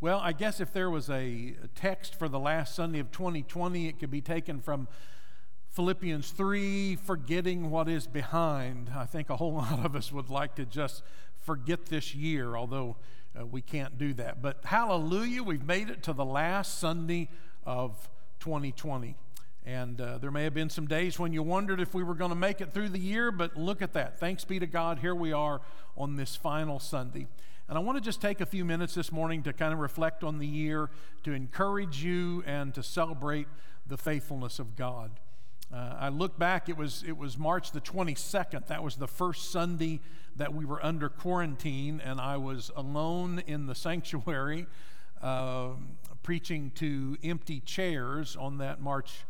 Well, I guess if there was a text for the last Sunday of 2020, it could be taken from Philippians 3, forgetting what is behind. I think a whole lot of us would like to just forget this year, although we can't do that. But hallelujah, we've made it to the last Sunday of 2020. And there may have been some days when you wondered if we were going to make it through the year, but look at that. Thanks be to God, here we are on this final Sunday. And I want to just take a few minutes this morning to kind of reflect on the year, to encourage you and to celebrate the faithfulness of God. I look back, it was March the 22nd. That was the first Sunday that we were under quarantine, and I was alone in the sanctuary preaching to empty chairs on that March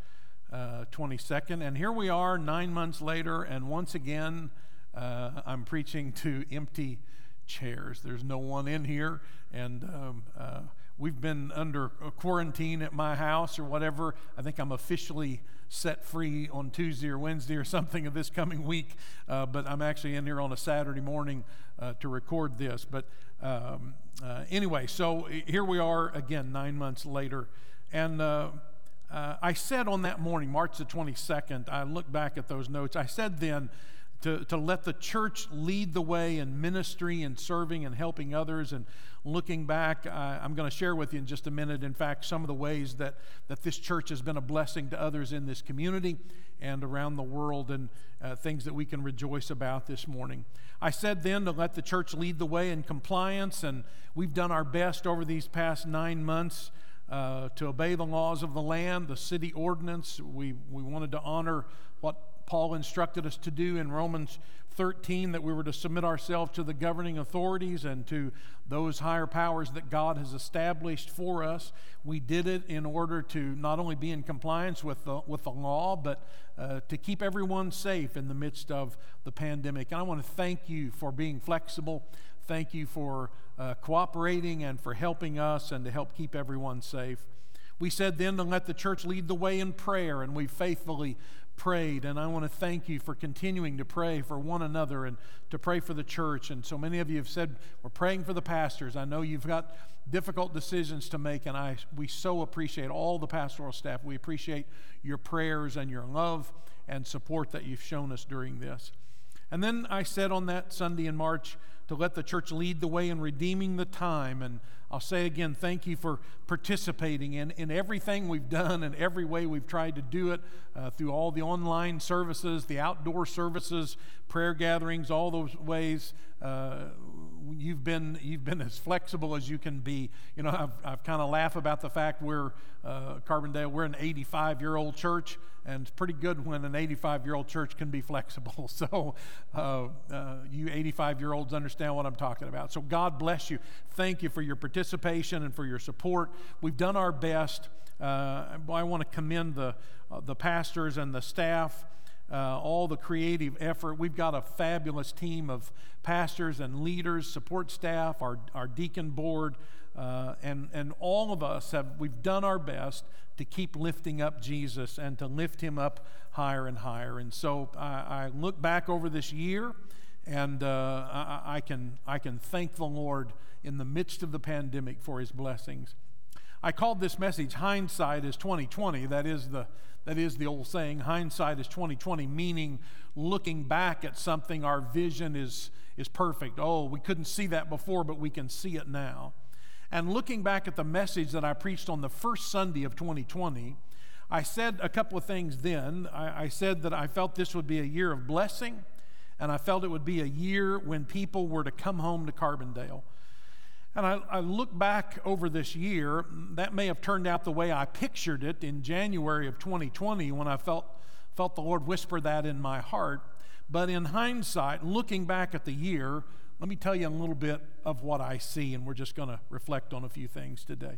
22nd. And here we are 9 months later, and once again, I'm preaching to empty chairs. There's no one in here, and we've been under a quarantine at my house or whatever. I think I'm officially set free on Tuesday or Wednesday or something of this coming week, but I'm actually in here on a Saturday morning to record this. But anyway, so here we are again 9 months later, and I said on that morning, March the 22nd, I look back at those notes, I said then to let the church lead the way in ministry and serving and helping others. And looking back, I'm going to share with you in just a minute, in fact, some of the ways that this church has been a blessing to others in this community and around the world, and things that we can rejoice about this morning. I said then to let the church lead the way in compliance, and we've done our best over these past 9 months to obey the laws of the land, the city ordinance. We wanted to honor what Paul instructed us to do in Romans 13, that we were to submit ourselves to the governing authorities and to those higher powers that God has established for us. We did it in order to not only be in compliance with the law, but to keep everyone safe in the midst of the pandemic. And I want to thank you for being flexible. Thank you for cooperating and for helping us and to help keep everyone safe. We said then to let the church lead the way in prayer, and we faithfully prayed, and I want to thank you for continuing to pray for one another and to pray for the church. And so many of you have said, we're praying for the pastors. I know you've got difficult decisions to make, and we so appreciate all the pastoral staff. We appreciate your prayers and your love and support that you've shown us during this. And then I said on that Sunday in March to let the church lead the way in redeeming the time. And I'll say again, thank you for participating in everything we've done and every way we've tried to do it, through all the online services, the outdoor services, prayer gatherings, all those ways. You've been as flexible as you can be. You know, I've kind of laughed about the fact we're Carbondale. We're an 85-year-old church, and it's pretty good when an 85-year-old church can be flexible. So you 85-year-olds understand what I'm talking about. So God bless you. Thank you for your participation and for your support. We've done our best. I want to commend the pastors and the staff. All the creative effort. We've got a fabulous team of pastors and leaders, support staff, our deacon board, and all of us we've done our best to keep lifting up Jesus and to lift him up higher and higher. And so I look back over this year, and I can thank the Lord in the midst of the pandemic for his blessings. I called this message "Hindsight is 2020." That is the old saying, hindsight is 2020, meaning looking back at something, our vision is perfect. Oh, we couldn't see that before, but we can see it now. And looking back at the message that I preached on the first Sunday of 2020, I said a couple of things then. I said that I felt this would be a year of blessing, and I felt it would be a year when people were to come home to Carbondale. And I look back over this year, that may have turned out the way I pictured it in January of 2020 when I felt the Lord whisper that in my heart. But in hindsight, looking back at the year, let me tell you a little bit of what I see, and we're just going to reflect on a few things today.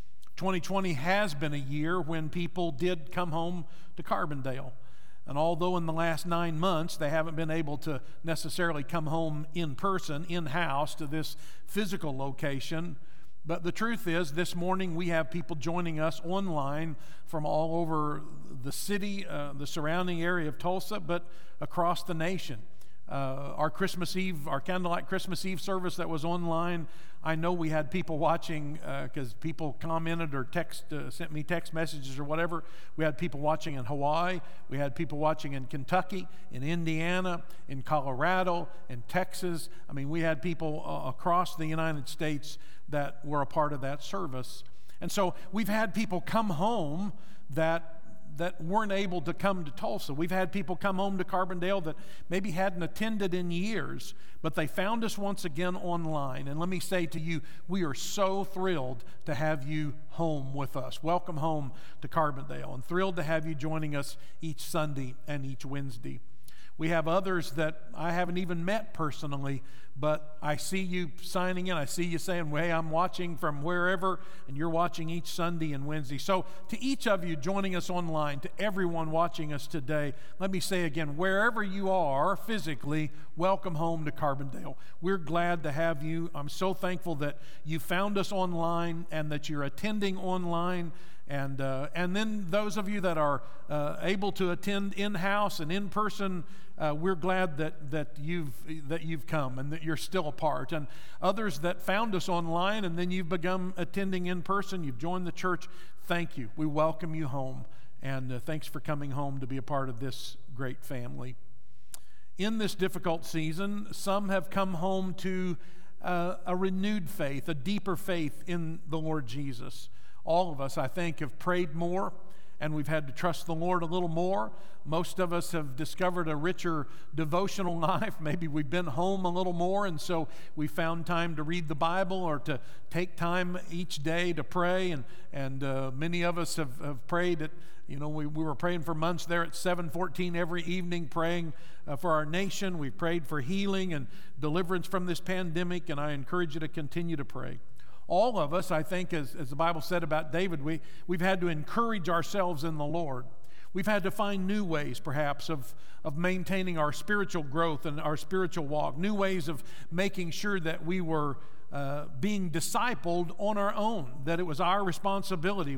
2020 has been a year when people did come home to Carbondale. And although in the last 9 months they haven't been able to necessarily come home in person, in-house, to this physical location, but the truth is this morning we have people joining us online from all over the city, the surrounding area of Tulsa, but across the nation. our Christmas Eve, our candlelight Christmas Eve service that was online. I know we had people watching because people commented or sent me text messages or whatever. We had people watching in Hawaii. We had people watching in Kentucky, in Indiana, in Colorado, in Texas. I mean, we had people across the United States that were a part of that service. And so we've had people come home that weren't able to come to Tulsa. We've had people come home to Carbondale that maybe hadn't attended in years, but they found us once again online. And let me say to you, we are so thrilled to have you home with us. Welcome home to Carbondale, and thrilled to have you joining us each Sunday and each Wednesday. We have others that I haven't even met personally, but I see you signing in. I see you saying, well, hey, I'm watching from wherever, and you're watching each Sunday and Wednesday. So to each of you joining us online, to everyone watching us today, let me say again, wherever you are physically, welcome home to Carbondale. We're glad to have you. I'm so thankful that you found us online and that you're attending online. And then those of you that are able to attend in-house and in person, we're glad that you've come and that you're still a part. And others that found us online and then you've begun attending in person, you've joined the church, thank you. We welcome you home, and thanks for coming home to be a part of this great family. In this difficult season, some have come home to a renewed faith, a deeper faith in the Lord Jesus. All of us, I think, have prayed more, and we've had to trust the Lord a little more. Most of us have discovered a richer devotional life. Maybe we've been home a little more, and so we found time to read the Bible or to take time each day to pray. And many of us have prayed at, we were praying for months there at 7:14 every evening, praying for our nation. We've prayed for healing and deliverance from this pandemic, and I encourage you to continue to pray. All of us, I think, as the Bible said about David, we've had to encourage ourselves in the Lord. We've had to find new ways, perhaps, of maintaining our spiritual growth and our spiritual walk, new ways of making sure that we were being discipled on our own, that it was our responsibility.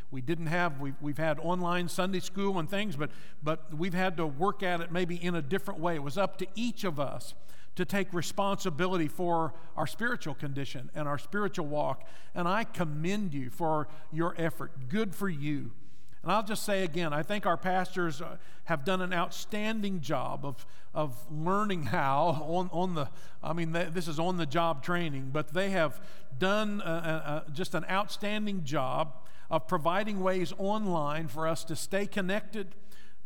We've had online Sunday school and things, but we've had to work at it maybe in a different way. It was up to each of us to take responsibility for our spiritual condition and our spiritual walk. And I commend you for your effort. Good for you. And I'll just say again, I think our pastors have done an outstanding job of learning how this is on the job training, but they have done just an outstanding job of providing ways online for us to stay connected,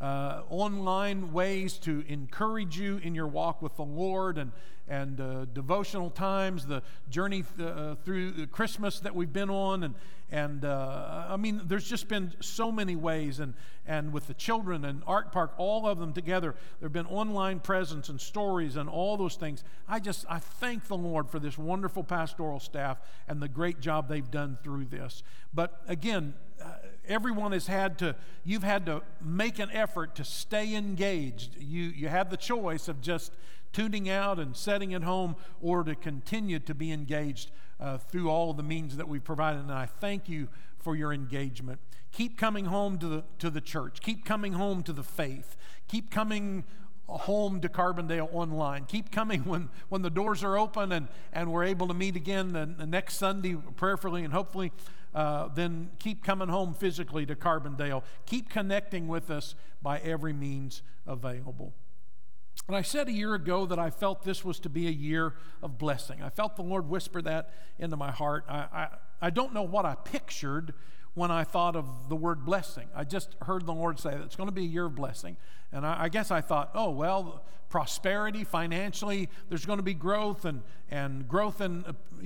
online ways to encourage you in your walk with the Lord, and devotional times, the journey through the Christmas that we've been on, and there's just been so many ways, and with the children and Art Park, all of them together, there have been online presence and stories and all those things. I thank the Lord for this wonderful pastoral staff and the great job they've done through this. But again, everyone you've had to make an effort to stay engaged. You had the choice of just tuning out and setting at home, or to continue to be engaged through all of the means that we've provided. And I thank you for your engagement. Keep coming home to the church. Keep coming home to the faith. Keep coming home to Carbondale online. Keep coming when the doors are open and we're able to meet again the next Sunday prayerfully and hopefully. Then keep coming home physically to Carbondale. Keep connecting with us by every means available. And I said a year ago that I felt this was to be a year of blessing. I felt the Lord whisper that into my heart. I don't know what I pictured when I thought of the word blessing. I just heard the Lord say that it's going to be a year of blessing. And I guess I thought, prosperity financially, there's going to be growth and growth in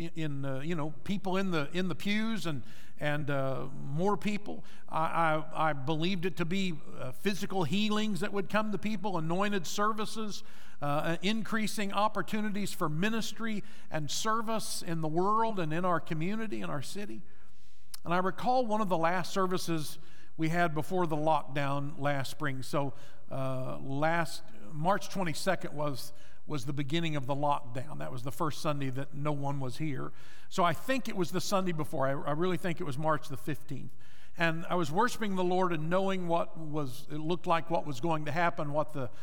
people in the pews and more people. I believed it to be physical healings that would come to people, anointed services, increasing opportunities for ministry and service in the world and in our community, in our city. And I recall one of the last services we had before the lockdown last spring. So last March 22nd was the beginning of the lockdown. That was the first Sunday that no one was here. So I think it was the Sunday before. I really think it was March the 15th. And I was worshiping the Lord and knowing it looked like what was going to happen, what the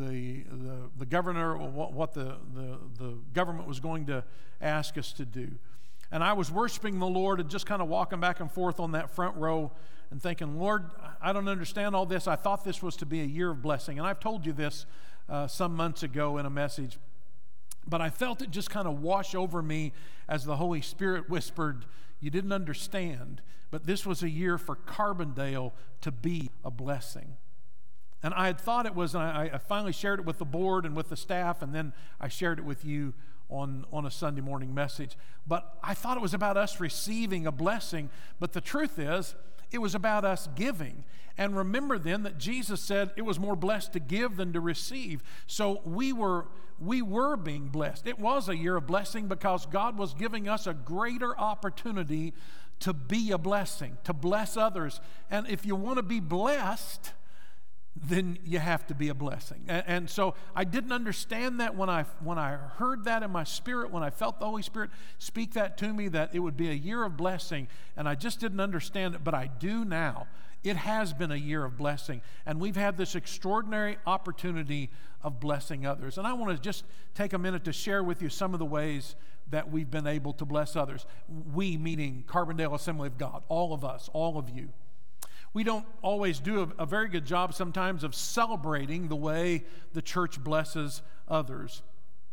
governor, or what the government was going to ask us to do. And I was worshiping the Lord and just kind of walking back and forth on that front row and thinking, Lord, I don't understand all this. I thought this was to be a year of blessing. And I've told you this some months ago in a message, but I felt it just kind of wash over me as the Holy Spirit whispered, you didn't understand, but this was a year for Carbondale to be a blessing. And I had thought it was, and I finally shared it with the board and with the staff, and then I shared it with you on a Sunday morning message. But I thought it was about us receiving a blessing, but the truth is, it was about us giving. And remember then that Jesus said it was more blessed to give than to receive. So we were being blessed. It was a year of blessing because God was giving us a greater opportunity to be a blessing, to bless others. And if you want to be blessed, then you have to be a blessing. And so I didn't understand that when I heard that in my spirit, when I felt the Holy Spirit speak that to me, that it would be a year of blessing, and I just didn't understand it, but I do now. It has been a year of blessing, and we've had this extraordinary opportunity of blessing others. And I want to just take a minute to share with you some of the ways that we've been able to bless others. We, meaning Carbondale Assembly of God, all of us, all of you. We don't always do a very good job sometimes of celebrating the way the church blesses others.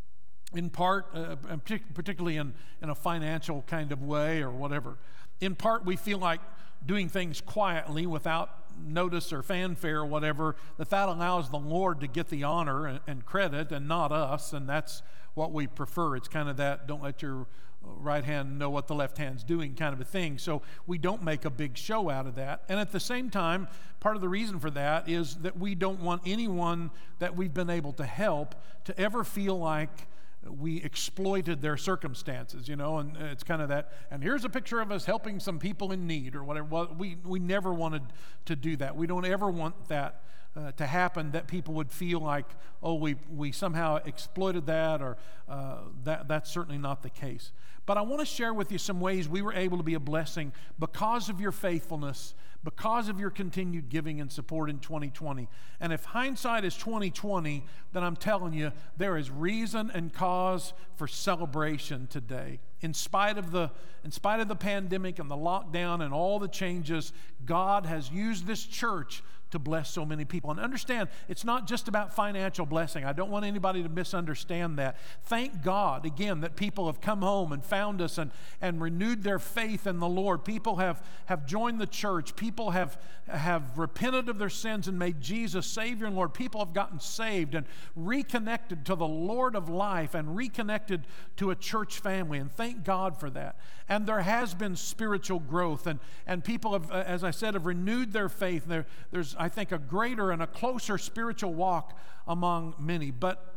In part, particularly in a financial kind of way or whatever. In part, we feel like doing things quietly without notice or fanfare or whatever, that allows the Lord to get the honor and credit and not us, and that's what we prefer. It's kind of that don't let your right hand know what the left hand's doing kind of a thing. So we don't make a big show out of that. And at the same time, part of the reason for that is that we don't want anyone that we've been able to help to ever feel like we exploited their circumstances, and it's kind of that, and here's a picture of us helping some people in need or whatever. Well, we never wanted to do that. We don't ever want that to happen, that people would feel like, oh, we somehow exploited that, or that's certainly not the case. But I want to share with you some ways we were able to be a blessing because of your faithfulness, because of your continued giving and support in 2020. And if hindsight is 2020, then I'm telling you, there is reason and cause for celebration today. In spite of the pandemic and the lockdown and all the changes, God has used this church to bless so many people. And understand, it's not just about financial blessing. I don't want anybody to misunderstand that. Thank God, again, that people have come home and found us and renewed their faith in the Lord. People have joined the church. People have repented of their sins and made Jesus Savior and Lord. People have gotten saved and reconnected to the Lord of life and reconnected to a church family. And thank God for that. And there has been spiritual growth, and people have, as I said, have renewed their faith. There's, I think, a greater and a closer spiritual walk among many. But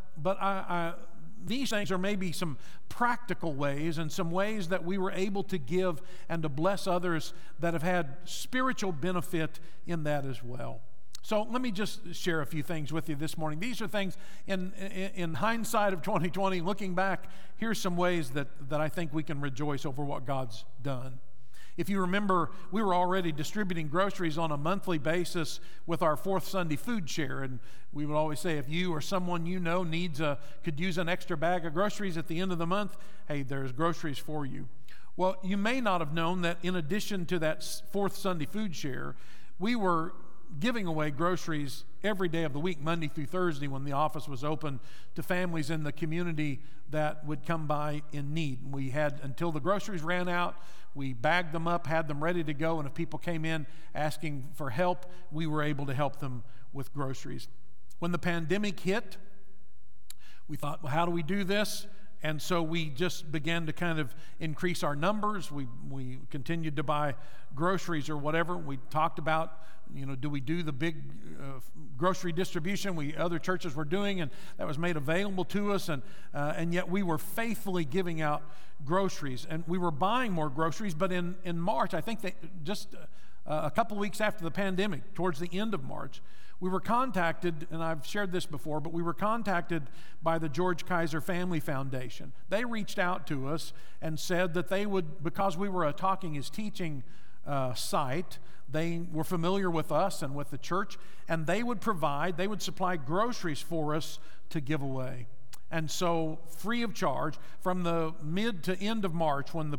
these things are maybe some practical ways and some ways that we were able to give and to bless others that have had spiritual benefit in that as well. So let me just share a few things with you this morning. These are things in hindsight of 2020, looking back, here's some ways that I think we can rejoice over what God's done. If you remember, we were already distributing groceries on a monthly basis with our Fourth Sunday food share, and we would always say if you or someone you know could use an extra bag of groceries at the end of the month, hey, there's groceries for you. Well, you may not have known that in addition to that Fourth Sunday food share, we were giving away groceries every day of the week, Monday through Thursday, when the office was open, to families in the community that would come by in need. We had, until the groceries ran out, we bagged them up, had them ready to go, and if people came in asking for help, we were able to help them with groceries. When the pandemic hit, we thought, well, how do we do this? And so we just began to kind of increase our numbers. We continued to buy groceries or whatever. We talked about, do we do the big grocery distribution other churches were doing, and that was made available to us, and yet we were faithfully giving out groceries, and we were buying more groceries. But in March, I think that just a couple weeks after the pandemic, towards the end of March, we were contacted, and I've shared this before, but we were contacted by the George Kaiser Family Foundation. They reached out to us and said that they would, because we were a Talking is Teaching site, they were familiar with us and with the church, and they would supply groceries for us to give away. And so, free of charge, from the mid to end of March, when the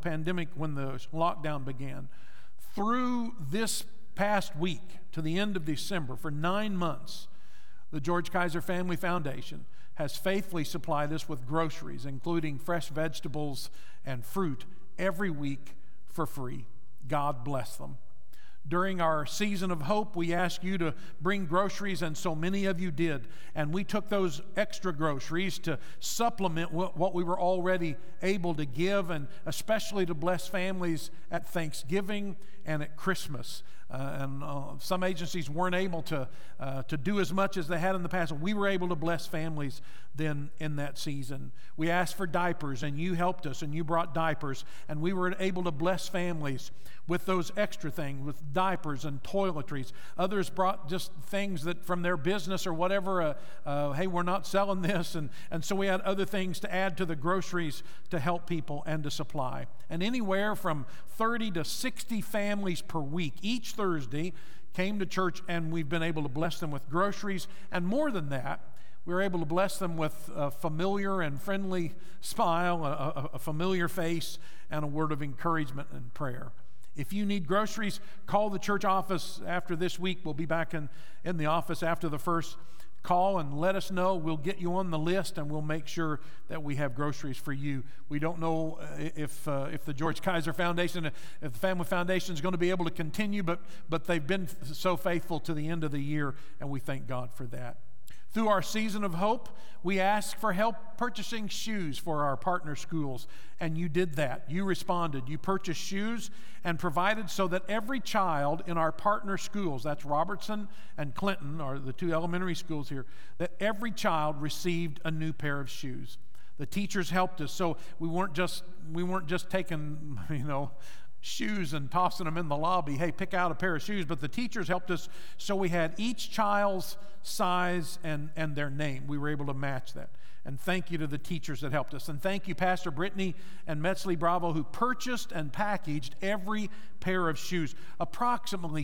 lockdown began, through this past week to the end of December, for 9 months, the George Kaiser Family Foundation has faithfully supplied us with groceries, including fresh vegetables and fruit, every week for free. God bless them. During our season of hope, we asked you to bring groceries, and so many of you did. And we took those extra groceries to supplement what we were already able to give, and especially to bless families at Thanksgiving and at Christmas. Some agencies weren't able to do as much as they had in the past. We were able to bless families then in that season. We asked for diapers, and you helped us, and you brought diapers, and we were able to bless families with those extra things, with diapers and toiletries. Others brought just things that from their business or whatever, hey, we're not selling this, and so we had other things to add to the groceries to help people and to supply. And anywhere from 30 to 60 families per week, each Thursday, came to church, and we've been able to bless them with groceries, and more than that, we were able to bless them with a familiar and friendly smile, a familiar face, and a word of encouragement and prayer. If you need groceries, call the church office after this week. We'll be back in the office after the first. Call and let us know. We'll get you on the list, and we'll make sure that we have groceries for you. We don't know if the George Kaiser Foundation, if the Family Foundation is going to be able to continue, but they've been so faithful to the end of the year, and we thank God for that. Through our season of hope, we asked for help purchasing shoes for our partner schools, and you did that. You responded. You purchased shoes and provided so that every child in our partner schools, that's Robertson and Clinton, are the two elementary schools here, that every child received a new pair of shoes. The teachers helped us, so we weren't just taking, shoes and tossing them in the lobby. Hey, pick out a pair of shoes. But the teachers helped us, so we had each child's size and their name. We were able to match that. And thank you to the teachers that helped us. And thank you, Pastor Brittany and Metzley Bravo, who purchased and packaged every pair of shoes. Approximately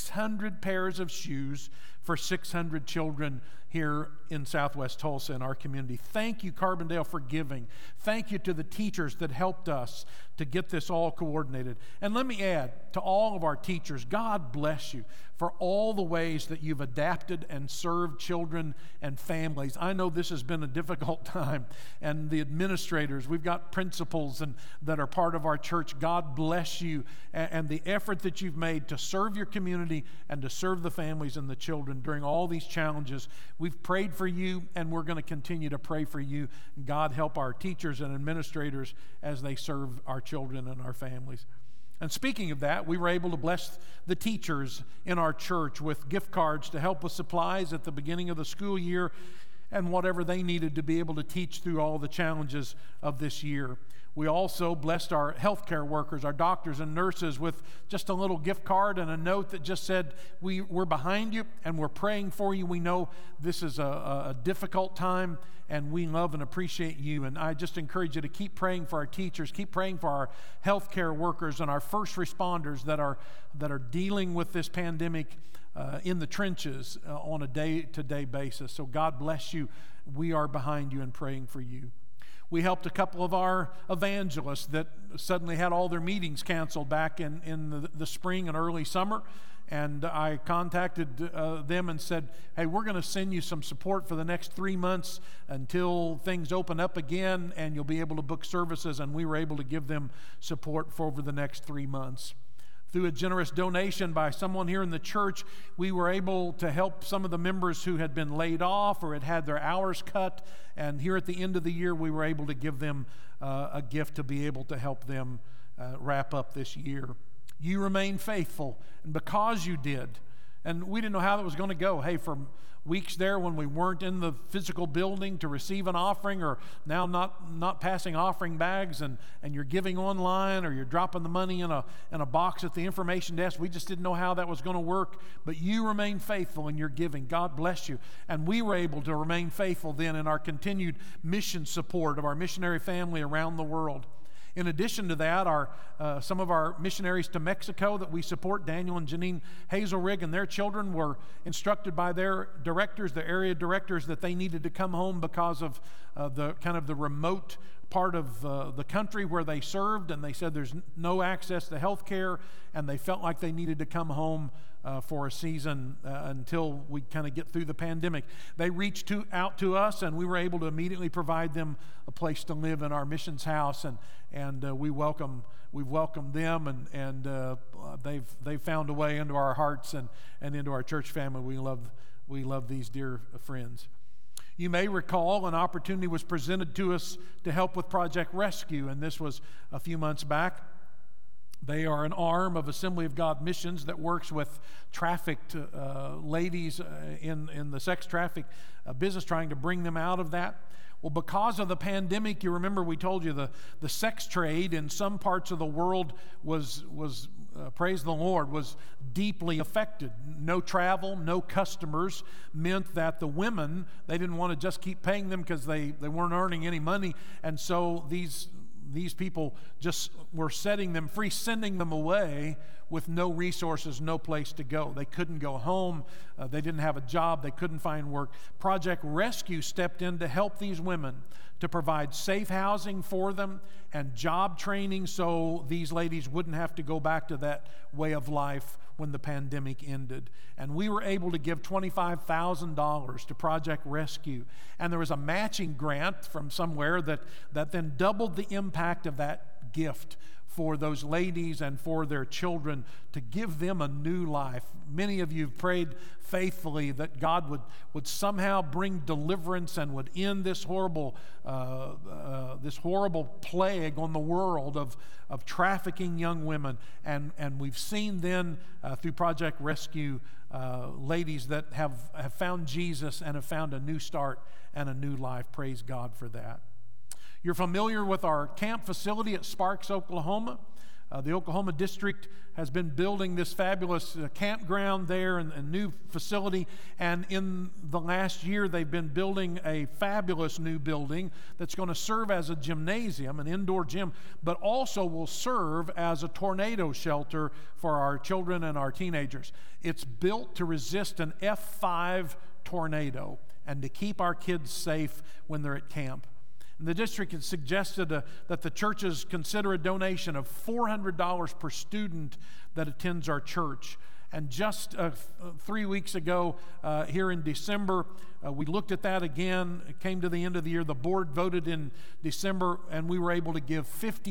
600 pairs of shoes for 600 children here in Southwest Tulsa in our community. Thank you, Carbondale, for giving. Thank you to the teachers that helped us to get this all coordinated. And let me add to all of our teachers, God bless you for all the ways that you've adapted and served children and families. I know this has been a difficult time, and the administrators, we've got principals that are part of our church. God bless you and the effort that you've made to serve your community and to serve the families and the children during all these challenges. We've prayed for you, and we're going to continue to pray for you. God help our teachers and administrators as they serve our children and our families. And speaking of that, we were able to bless the teachers in our church with gift cards to help with supplies at the beginning of the school year and whatever they needed to be able to teach through all the challenges of this year. We also blessed our healthcare workers, our doctors and nurses, with just a little gift card and a note that just said, we're behind you and we're praying for you. We know this is a difficult time, and we love and appreciate you. And I just encourage you to keep praying for our teachers, keep praying for our healthcare workers and our first responders that are dealing with this pandemic in the trenches on a day-to-day basis. So God bless you. We are behind you and praying for you. We helped a couple of our evangelists that suddenly had all their meetings canceled back in the spring and early summer. And I contacted them and said, hey, we're going to send you some support for the next 3 months until things open up again, and you'll be able to book services. And we were able to give them support for over the next 3 months. Through a generous donation by someone here in the church, we were able to help some of the members who had been laid off or had had their hours cut. And here at the end of the year, we were able to give them a gift to be able to help them wrap up this year. You remain faithful, and because you did, And we didn't know how that was going to go. Hey, for weeks there when we weren't in the physical building to receive an offering, or now not passing offering bags, and you're giving online, or you're dropping the money in a box at the information desk. We just didn't know how that was going to work. But you remain faithful in your giving. God bless you. And we were able to remain faithful then in our continued mission support of our missionary family around the world. In addition to that, some of our missionaries to Mexico that we support, Daniel and Janine Hazelrig and their children, were instructed by their directors, their area directors, that they needed to come home because of the kind of the remote part of the country where they served, and they said there's no access to health care, and they felt like they needed to come home for a season until we kind of get through the pandemic. They reached out to us, and we were able to immediately provide them a place to live in our missions house, and we've welcomed them, and they've found a way into our hearts and into our church family. We love these dear friends. You may recall an opportunity was presented to us to help with Project Rescue, and this was a few months back. They are an arm of Assembly of God Missions that works with trafficked ladies in the sex traffic business, trying to bring them out of that. Well, because of the pandemic, you remember we told you the sex trade in some parts of the world was praise the Lord, was deeply affected. No travel, no customers meant that the women, they didn't want to just keep paying them because they weren't earning any money, and so these people just were setting them free, sending them away with no resources, no place to go. They couldn't go home. They didn't have a job. They couldn't find work. Project Rescue stepped in to help these women, to provide safe housing for them and job training so these ladies wouldn't have to go back to that way of life when the pandemic ended. And we were able to give $25,000 to Project Rescue. And there was a matching grant from somewhere that then doubled the impact of that gift for those ladies and for their children, to give them a new life. Many of you have prayed faithfully that God would somehow bring deliverance and would end this horrible plague on the world of trafficking young women. And we've seen then through Project Rescue ladies that have found Jesus and have found a new start and a new life. Praise God for that. You're familiar with our camp facility at Sparks, Oklahoma. The Oklahoma District has been building this fabulous campground there and a new facility. And in the last year, they've been building a fabulous new building that's going to serve as a gymnasium, an indoor gym, but also will serve as a tornado shelter for our children and our teenagers. It's built to resist an F5 tornado and to keep our kids safe when they're at camp. And the district had suggested that the churches consider a donation of $400 per student that attends our church. And just 3 weeks ago, here in December, we looked at that again. It came to the end of the year. The board voted in December, and we were able to give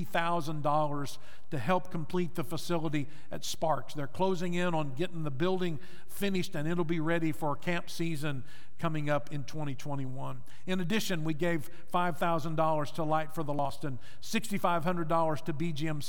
$50,000 to help complete the facility at Sparks. They're closing in on getting the building finished, and it'll be ready for camp season coming up in 2021. In addition, we gave $5,000 to Light for the Lost and $6,500 to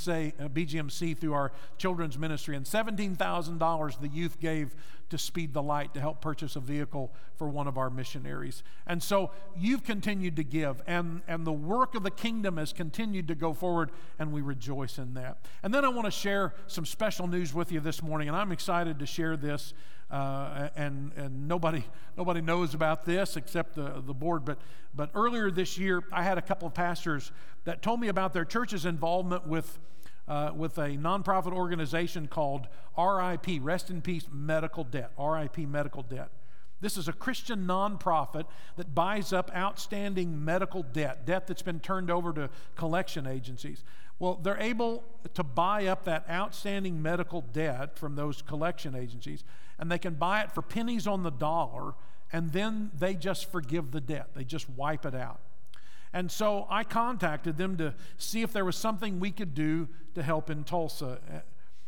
BGMC through our children's ministry, and $17,000 the youth gave to Speed the Light to help purchase a vehicle for one of our missionaries. And so you've continued to give, and the work of the kingdom has continued to go forward, and we rejoice in that. And then I want to share some special news with you this morning, and I'm excited to share this. And nobody knows about this except the board. But earlier this year, I had a couple of pastors that told me about their church's involvement with a nonprofit organization called RIP, Rest in Peace Medical Debt, RIP Medical Debt. This is a Christian nonprofit that buys up outstanding medical debt that's been turned over to collection agencies. Well, they're able to buy up that outstanding medical debt from those collection agencies, and they can buy it for pennies on the dollar, and then they just forgive the debt. They just wipe it out. And so I contacted them to see if there was something we could do to help in Tulsa.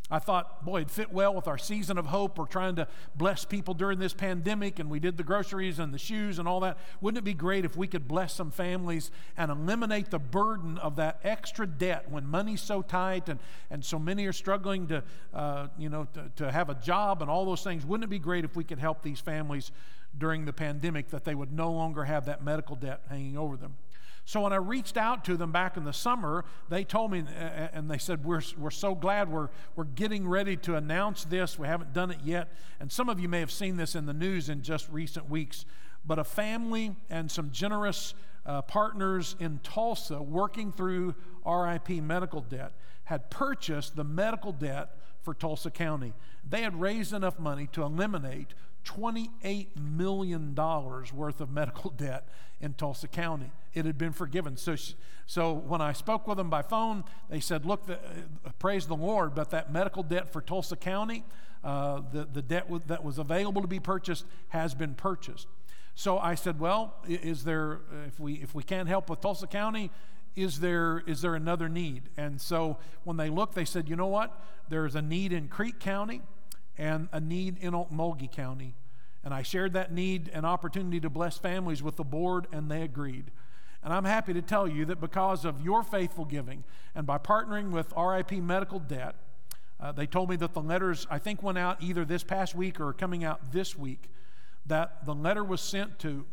I thought, boy, it'd fit well with our season of hope. We're trying to bless people during this pandemic, and we did the groceries and the shoes and all that. Wouldn't it be great if we could bless some families and eliminate the burden of that extra debt when money's so tight and so many are struggling to have a job and all those things? Wouldn't it be great if we could help these families during the pandemic, that they would no longer have that medical debt hanging over them? So when I reached out to them back in the summer, they told me, and they said, we're so glad we're getting ready to announce this. We haven't done it yet. And some of you may have seen this in the news in just recent weeks. But a family and some generous partners in Tulsa working through RIP medical debt had purchased the medical debt for Tulsa County. They had raised enough money to eliminate $28 million worth of medical debt in Tulsa County. It had been forgiven. So when I spoke with them by phone, they said, look, praise the Lord, but that medical debt for Tulsa County, the debt that was available to be purchased has been purchased. So I said, well, is there, if we can't help with Tulsa County, is there another need? And so when they looked, they said, you know what? There's a need in Creek County and a need in Okmulgee County. And I shared that need and opportunity to bless families with the board, and they agreed. And I'm happy to tell you that because of your faithful giving and by partnering with RIP Medical Debt, they told me that the letters, I think, went out either this past week or coming out this week, that the letter was sent to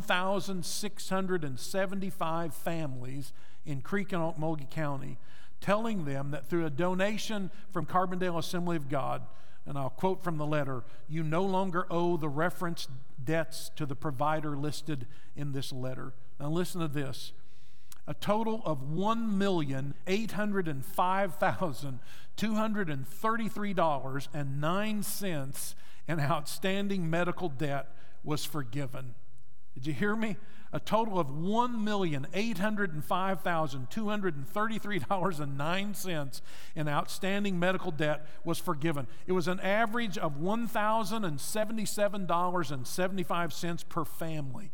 1,675 families in Creek and Okmulgee County, telling them that through a donation from Carbondale Assembly of God, and I'll quote from the letter, you no longer owe the reference debts to the provider listed in this letter. Now listen to this. A total of $1,805,233.09 in outstanding medical debt was forgiven. Did you hear me? A total of $1,805,233.09 in outstanding medical debt was forgiven. It was an average of $1,077.75 per family.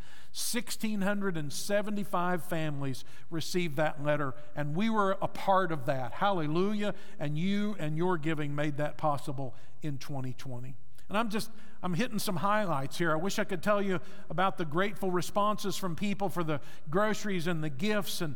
1,675 families received that letter, and we were a part of that. Hallelujah. And you and your giving made that possible in 2020. And I'm hitting some highlights here. I wish I could tell you about the grateful responses from people for the groceries and the gifts and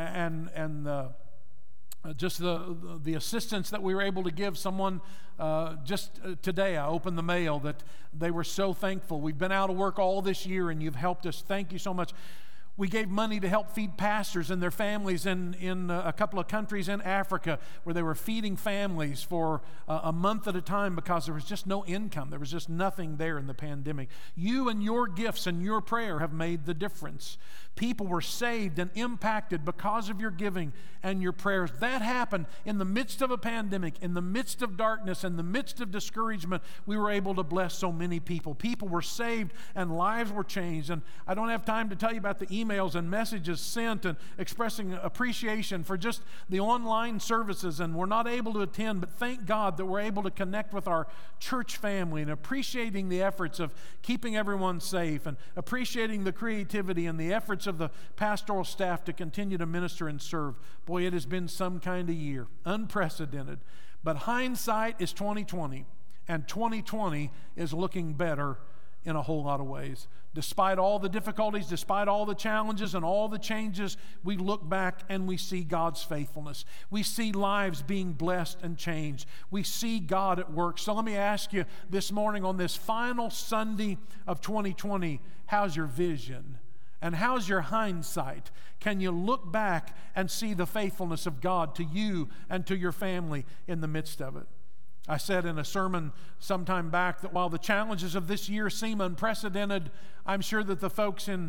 just the assistance that we were able to give someone. Just today I opened the mail that they were so thankful. We've been out of work all this year and you've helped us. Thank you so much. We gave money to help feed pastors and their families in a couple of countries in Africa where they were feeding families for a month at a time because there was just no income. There was just nothing there in the pandemic. You and your gifts and your prayer have made the difference. People were saved and impacted because of your giving and your prayers. That happened in the midst of a pandemic, in the midst of darkness, in the midst of discouragement. We were able to bless so many people. People were saved and lives were changed. And I don't have time to tell you about the emails and messages sent and expressing appreciation for just the online services, and we're not able to attend, but thank God that we're able to connect with our church family and appreciating the efforts of keeping everyone safe and appreciating the creativity and the efforts of the pastoral staff to continue to minister and serve. Boy, it has been some kind of year, unprecedented. But hindsight is 2020, and 2020 is looking better in a whole lot of ways. Despite all the difficulties, despite all the challenges and all the changes, we look back and we see God's faithfulness. We see lives being blessed and changed. We see God at work. So let me ask you this morning on this final Sunday of 2020, how's your vision? And how's your hindsight? Can you look back and see the faithfulness of God to you and to your family in the midst of it? I said in a sermon sometime back that while the challenges of this year seem unprecedented, I'm sure that the folks in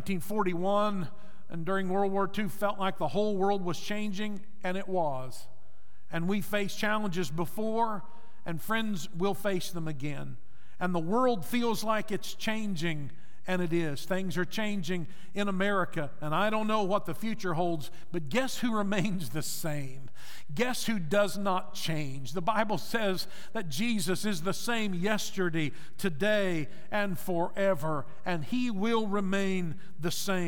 1941 and during World War II felt like the whole world was changing, and it was. And we faced challenges before, and friends, will face them again. And the world feels like it's changing, and it is. Things are changing in America, and I don't know what the future holds, but guess who remains the same? Guess who does not change? The Bible says that Jesus is the same yesterday, today, and forever, and He will remain the same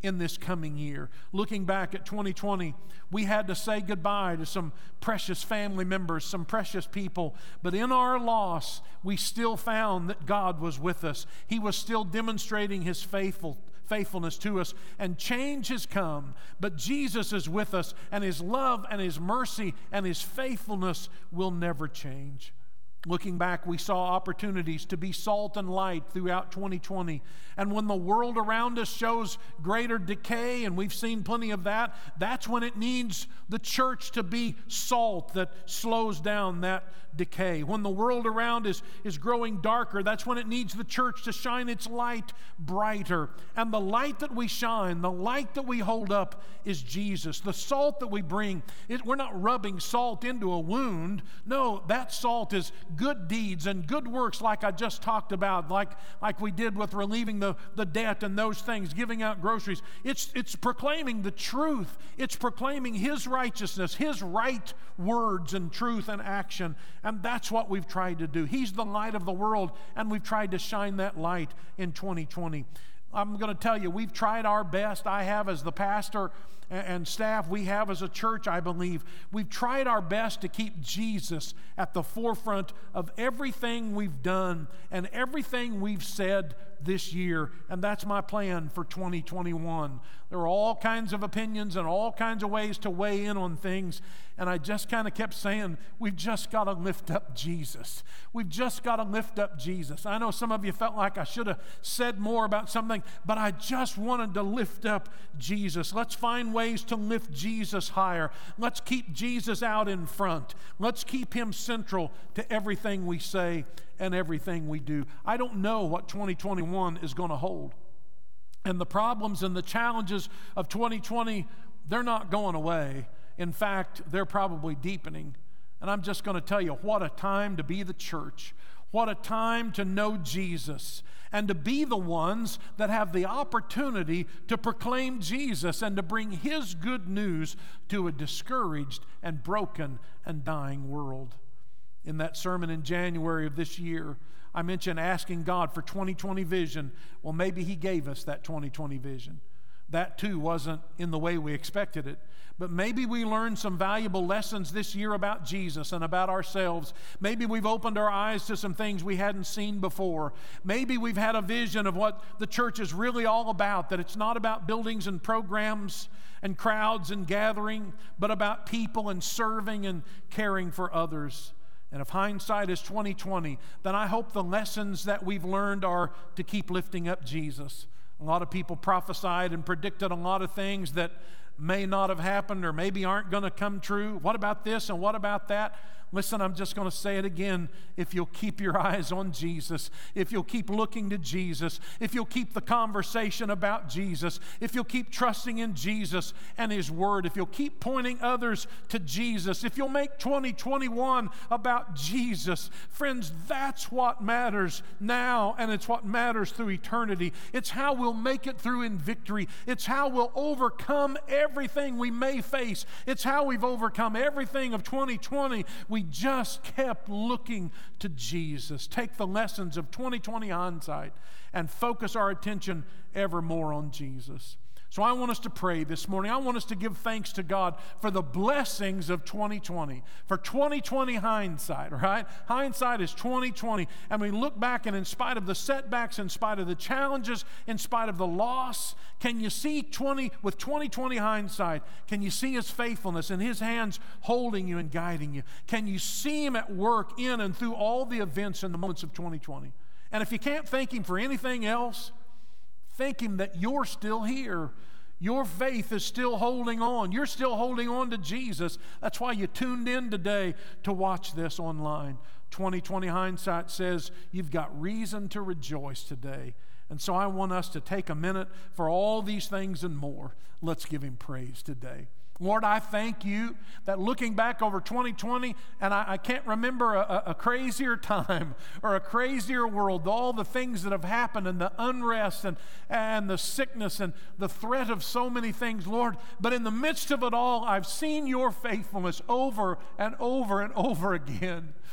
in this coming year. Looking back at 2020, we had to say goodbye to some precious family members, some precious people. But in our loss, we still found that God was with us. He was still demonstrating His faithfulness to us, and change has come. But Jesus is with us, and His love and His mercy and His faithfulness will never change. Looking back, we saw opportunities to be salt and light throughout 2020. And when the world around us shows greater decay, and we've seen plenty of that, that's when it needs the church to be salt that slows down that decay. When the world around is growing darker, that's when it needs the church to shine its light brighter. And the light that we shine, the light that we hold up is Jesus. The salt that we bring, we're not rubbing salt into a wound. No, that salt is good deeds and good works like I just talked about, like we did with relieving the debt and those things, giving out groceries. It's proclaiming the truth. It's proclaiming His righteousness, His right words and truth and action. And that's what we've tried to do. He's the light of the world, and we've tried to shine that light in 2020. I'm going to tell you, we've tried our best. I have as the pastor and staff, we have as a church, I believe. We've tried our best to keep Jesus at the forefront of everything we've done and everything we've said this year, and that's my plan for 2021. There are all kinds of opinions and all kinds of ways to weigh in on things, and I just kind of kept saying, we've just got to lift up Jesus. We've just got to lift up Jesus. I know some of you felt like I should have said more about something, but I just wanted to lift up Jesus. Let's find ways to lift Jesus higher. Let's keep Jesus out in front. Let's keep Him central to everything we say and everything we do. I don't know what 2021 is going to hold. And the problems and the challenges of 2020, they're not going away. In fact, they're probably deepening. And I'm just going to tell you, what a time to be the church. What a time to know Jesus and to be the ones that have the opportunity to proclaim Jesus and to bring His good news to a discouraged and broken and dying world. In that sermon in January of this year, I mentioned asking God for 2020 vision. Well, maybe He gave us that 2020 vision. That too wasn't in the way we expected it. But maybe we learned some valuable lessons this year about Jesus and about ourselves. Maybe we've opened our eyes to some things we hadn't seen before. Maybe we've had a vision of what the church is really all about, that it's not about buildings and programs and crowds and gathering, but about people and serving and caring for others. And if hindsight is 2020, then I hope the lessons that we've learned are to keep lifting up Jesus. A lot of people prophesied and predicted a lot of things that may not have happened or maybe aren't going to come true. What about this and what about that? Listen, I'm just going to say it again. If you'll keep your eyes on Jesus, if you'll keep looking to Jesus, if you'll keep the conversation about Jesus, if you'll keep trusting in Jesus and His Word, if you'll keep pointing others to Jesus, if you'll make 2021 about Jesus, friends, that's what matters now, and it's what matters through eternity. It's how we'll make it through in victory. It's how we'll overcome everything we may face. It's how we've overcome everything of 2020. We just kept looking to Jesus. Take the lessons of 2020 hindsight and focus our attention ever more on Jesus. So I want us to pray this morning. I want us to give thanks to God for the blessings of 2020, for 2020 hindsight, right? Hindsight is 2020. And we look back, and in spite of the setbacks, in spite of the challenges, in spite of the loss, can you see with 2020 hindsight, can you see His faithfulness and His hands holding you and guiding you? Can you see Him at work in and through all the events and the moments of 2020? And if you can't thank Him for anything else, thank Him that you're still here. Your faith is still holding on. You're still holding on to Jesus. That's why you tuned in today to watch this online. 2020 hindsight says you've got reason to rejoice today. And so I want us to take a minute for all these things and more. Let's give Him praise today. Lord, I thank You that looking back over 2020, and I can't remember a crazier time or a crazier world, all the things that have happened and the unrest and the sickness and the threat of so many things, Lord. But in the midst of it all, I've seen Your faithfulness over and over and over again.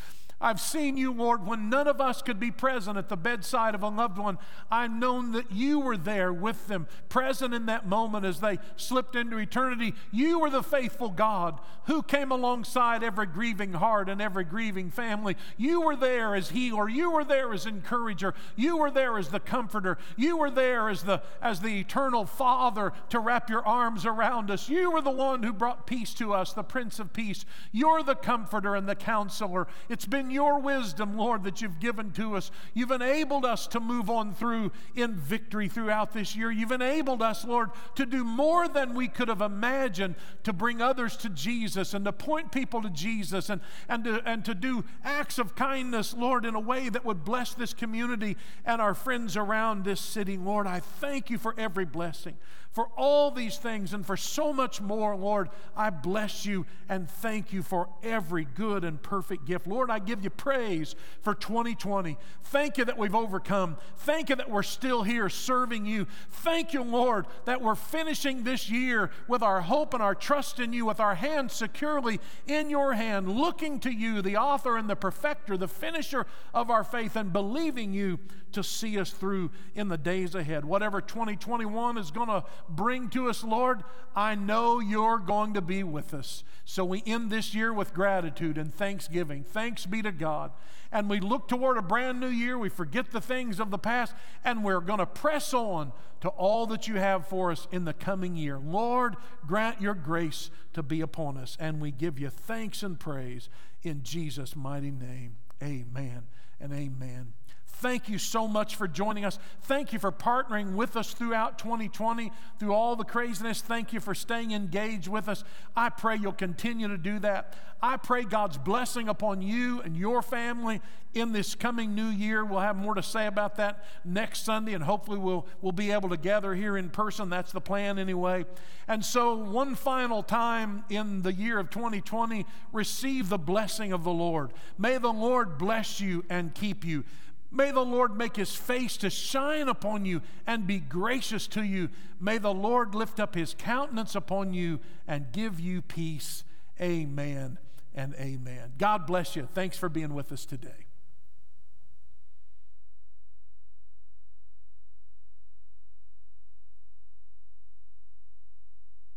I've seen you, Lord, when none of us could be present at the bedside of a loved one. I've known that you were there with them, present in that moment as they slipped into eternity. You were the faithful God who came alongside every grieving heart and every grieving family. You were there as healer. You were there as encourager. You were there as the comforter. You were there as the eternal Father to wrap your arms around us. You were the one who brought peace to us, the Prince of Peace. You're the comforter and the counselor. It's been your wisdom, Lord, that you've given to us. You've enabled us to move on through in victory throughout this year. You've enabled us, Lord, to do more than we could have imagined, to bring others to Jesus and to point people to Jesus and to do acts of kindness, Lord, in a way that would bless this community and our friends around this city. Lord, I thank you for every blessing, for all these things, and for so much more. Lord, I bless you and thank you for every good and perfect gift. Lord, I give you praise for 2020. Thank you that we've overcome. Thank you that we're still here serving you. Thank you, Lord, that we're finishing this year with our hope and our trust in you, with our hands securely in your hand, looking to you, the author and the perfecter, the finisher of our faith, and believing you to see us through in the days ahead. Whatever 2021 is going to bring to us, Lord, I know you're going to be with us. So we end this year with gratitude and thanksgiving. Thanks be to God. And we look toward a brand new year. We forget the things of the past, and we're going to press on to all that you have for us in the coming year. Lord, grant your grace to be upon us, and we give you thanks and praise in Jesus' mighty name. Amen and amen. Thank you so much for joining us. Thank you for partnering with us throughout 2020, through all the craziness. Thank you for staying engaged with us. I pray you'll continue to do that. I pray God's blessing upon you and your family in this coming new year. We'll have more to say about that next Sunday, and hopefully we'll be able to gather here in person. That's the plan anyway. And so one final time in the year of 2020, receive the blessing of the Lord. May the Lord bless you and keep you. May the Lord make his face to shine upon you and be gracious to you. May the Lord lift up his countenance upon you and give you peace. Amen and amen. God bless you. Thanks for being with us today.